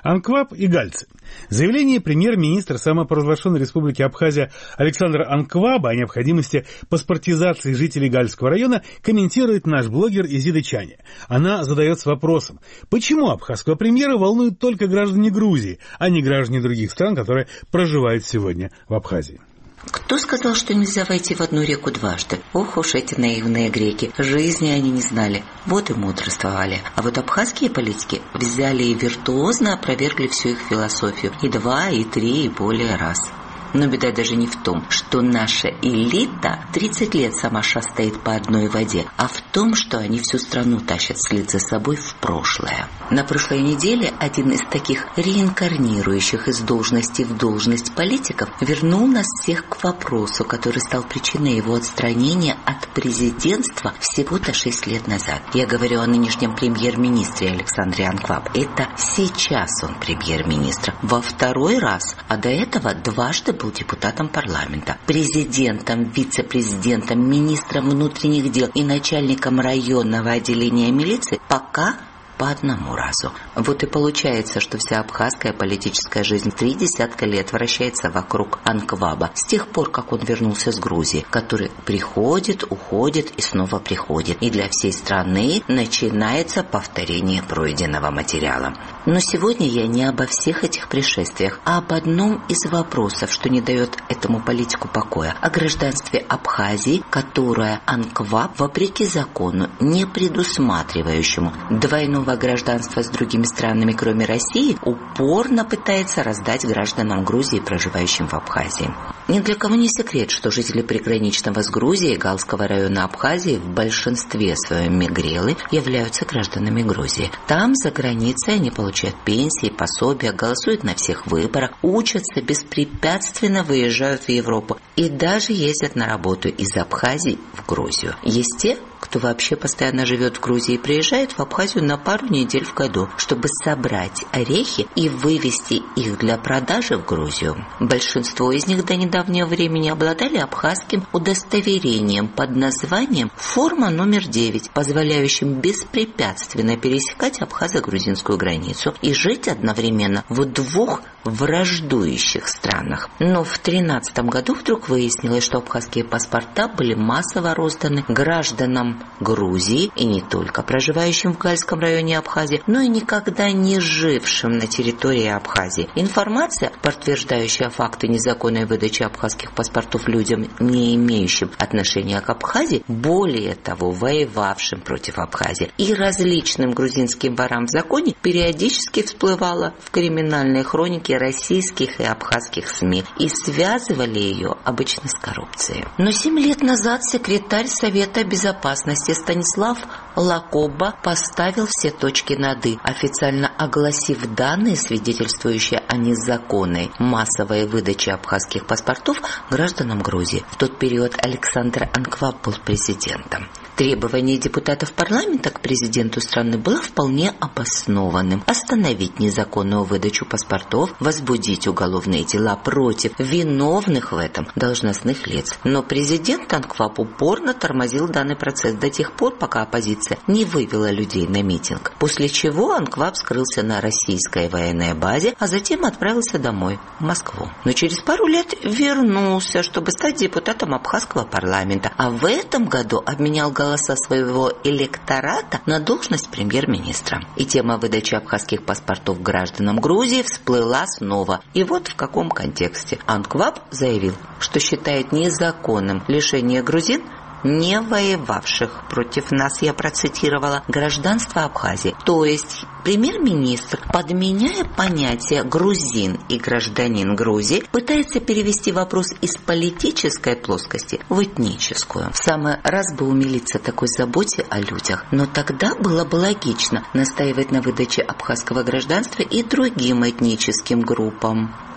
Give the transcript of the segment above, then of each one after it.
Анкваб и гальцы. Заявление премьер-министра самопровозглашенной республики Абхазия Александра Анкваба о необходимости паспортизации жителей Гальского района комментирует наш блогер Изида Чаня. Она задается вопросом, почему абхазского премьера волнуют только граждане Грузии, а не граждане других стран, которые проживают сегодня в Абхазии. Кто сказал, что нельзя войти в одну реку дважды? Ох уж эти наивные греки. Жизни они не знали. Вот и мудрствовали. А вот абхазские политики взяли и виртуозно опровергли всю их философию. И 2, и 3, и более раз. Но беда даже не в том, что наша элита 30 лет сама шастает по одной воде, а в том, что они всю страну тащат вслед за собой в прошлое. На прошлой неделе один из таких реинкарнирующих из должности в должность политиков вернул нас всех к вопросу, который стал причиной его отстранения от президентства всего-то 6 лет назад. Я говорю о нынешнем премьер-министре Александре Анкваб. Это сейчас он премьер-министр. Во второй раз, а до этого дважды был депутатом парламента, президентом, вице-президентом, министром внутренних дел и начальником районного отделения милиции пока по одному разу. Вот и получается, что вся абхазская политическая жизнь 30 лет вращается вокруг Анкваба с тех пор, как он вернулся с Грузии, который приходит, уходит и снова приходит. И для всей страны начинается повторение пройденного материала. Но сегодня я не обо всех этих пришествиях, а об одном из вопросов, что не дает этому политику покоя, о гражданстве Абхазии, которое Анкваб, вопреки закону, не предусматривающему двойного гражданства с другими странами, кроме России, упорно пытается раздать гражданам Грузии, проживающим в Абхазии. Ни для кого не секрет, что жители приграничного с Грузией Галского района Абхазии в большинстве своем мигрелы являются гражданами Грузии. Там, за границей, они получают пенсии, пособия, голосуют на всех выборах, учатся, беспрепятственно выезжают в Европу и даже ездят на работу из Абхазии в Грузию. Есть те, кто вообще постоянно живет в Грузии и приезжает в Абхазию на пару недель в году, чтобы собрать орехи и вывезти их для продажи в Грузию. Большинство из них до недавнего времени обладали абхазским удостоверением под названием «Форма номер 9», позволяющим беспрепятственно пересекать абхазо-грузинскую границу и жить одновременно в 2 враждующих странах. Но в 2013 году вдруг выяснилось, что абхазские паспорта были массово розданы гражданам Грузии и не только проживающим в Гальском районе Абхазии, но и никогда не жившим на территории Абхазии. Информация, подтверждающая факты незаконной выдачи абхазских паспортов людям, не имеющим отношения к Абхазии, более того, воевавшим против Абхазии и различным грузинским ворам в законе, периодически всплывала в криминальной хронике российских и абхазских СМИ и связывали ее обычно с коррупцией. Но 7 лет назад секретарь Совета Безопасности Станислав Лакоба поставил все точки над «и», официально огласив данные, свидетельствующие о незаконной массовой выдаче абхазских паспортов гражданам Грузии. В тот период Александр Анкваб был президентом. Требование депутатов парламента к президенту страны было вполне обоснованным: остановить незаконную выдачу паспортов, возбудить уголовные дела против виновных в этом должностных лиц. Но президент Анкваб упорно тормозил данный процесс до тех пор, пока оппозиция не вывела людей на митинг. После чего Анкваб скрылся на российской военной базе, а затем отправился домой, в Москву. Но через пару лет вернулся, чтобы стать депутатом абхазского парламента, а в этом году обменял голоса своего электората на должность премьер-министра. И тема выдачи абхазских паспортов гражданам Грузии всплыла снова. И вот в каком контексте. Анкваб заявил, что считает незаконным лишение грузин, не воевавших против нас, я процитировала, гражданство Абхазии. То есть премьер-министр, подменяя понятия грузин и гражданин Грузии, пытается перевести вопрос из политической плоскости в этническую. В самый раз бы умилиться такой заботе о людях, но тогда было бы логично настаивать на выдаче абхазского гражданства и другим этническим группам.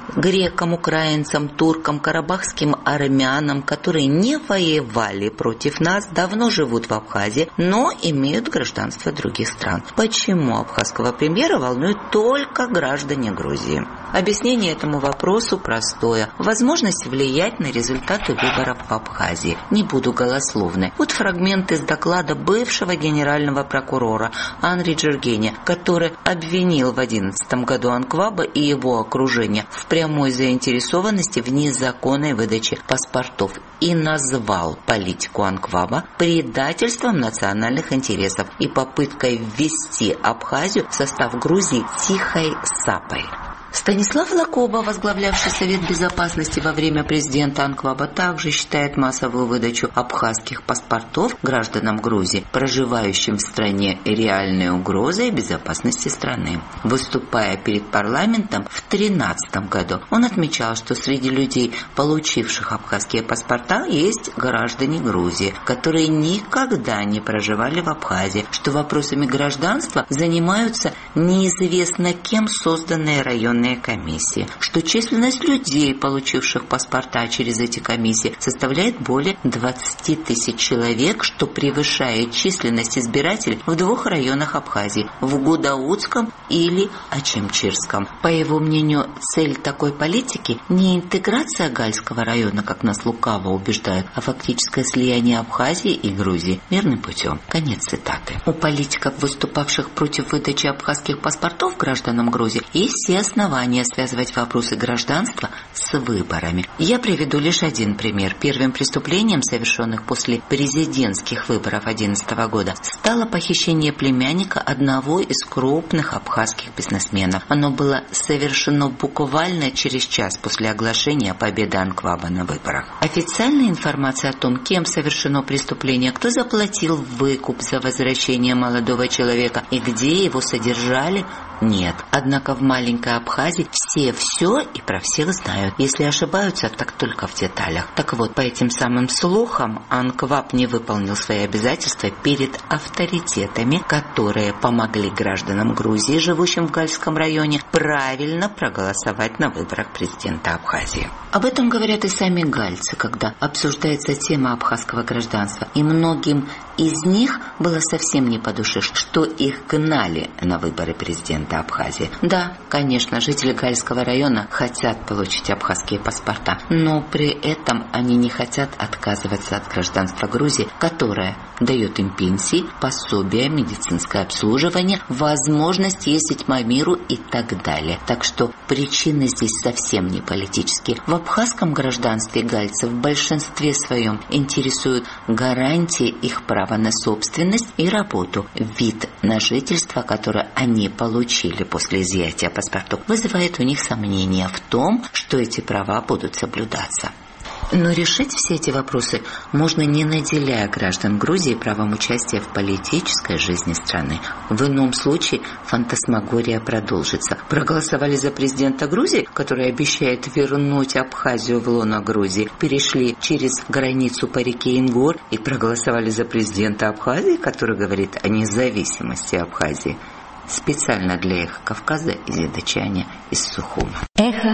Грекам, украинцам, туркам, карабахским армянам, которые не воевали против нас, давно живут в Абхазии, но имеют гражданство других стран. Почему абхазского премьера волнуют только граждане Грузии? Объяснение этому вопросу простое. Возможность влиять на результаты выборов в Абхазии. Не буду голословной. Вот фрагмент из доклада бывшего генерального прокурора Анри Джергени, который обвинил в 2011 году Анкваба и его окружение в прямой заинтересованности в незаконной выдаче паспортов и назвал политику Анкваба предательством национальных интересов и попыткой ввести Абхазию в состав Грузии тихой сапой. Станислав Лакоба, возглавлявший Совет Безопасности во время президента Анкваба, также считает массовую выдачу абхазских паспортов гражданам Грузии, проживающим в стране, реальной угрозой безопасности страны. Выступая перед парламентом в 2013 году, он отмечал, что среди людей, получивших абхазские паспорта, есть граждане Грузии, которые никогда не проживали в Абхазии, что вопросами гражданства занимаются неизвестно кем созданные районные комиссии, что численность людей, получивших паспорта через эти комиссии, составляет более 20 тысяч человек, что превышает численность избирателей в 2 районах Абхазии – в Гудаутском или Очимчирском. По его мнению, цель такой политики не интеграция Гальского района, как нас лукаво убеждают, а фактическое слияние Абхазии и Грузии мирным путем. Конец цитаты. У политиков, выступавших против выдачи абхазских паспортов гражданам Грузии, есть все основания связывать вопросы гражданства с выборами. Я приведу лишь один пример. Первым преступлением, совершенных после президентских выборов 2011 года, стало похищение племянника одного из крупных абхазских бизнесменов. Оно было совершено буквально через час после оглашения победы Анкваба на выборах. Официальная информация о том, кем совершено преступление, кто заплатил выкуп за возвращение молодого человека и где его содержали, нет. Однако в маленькой Абхазии все и про всех знают. Если ошибаются, так только в деталях. Так вот, по этим самым слухам, Анкваб не выполнил свои обязательства перед авторитетами, которые помогли гражданам Грузии, живущим в Гальском районе, правильно проголосовать на выборах президента Абхазии. Об этом говорят и сами гальцы, когда обсуждается тема абхазского гражданства. И многим из них было совсем не по душе, что их гнали на выборы президента Абхазии. Да, конечно, жители Гальского района хотят получить абхазские паспорта, но при этом они не хотят отказываться от гражданства Грузии, которое дает им пенсии, пособия, медицинское обслуживание, возможность ездить по миру и так далее. Так что причины здесь совсем не политические. В абхазском гражданстве гальцев в большинстве своем интересуют гарантии их права на собственность и работу. Вид на жительство, которое они получили после изъятия паспортов, вызывает у них сомнения в том, что эти права будут соблюдаться. Но решить все эти вопросы можно, не наделяя граждан Грузии правом участия в политической жизни страны. В ином случае фантасмагория продолжится. Проголосовали за президента Грузии, который обещает вернуть Абхазию в лоно Грузии, перешли через границу по реке Ингор и проголосовали за президента Абхазии, который говорит о независимости Абхазии. Специально для Эхо Кавказа из Зидачани из Сухума. Эхо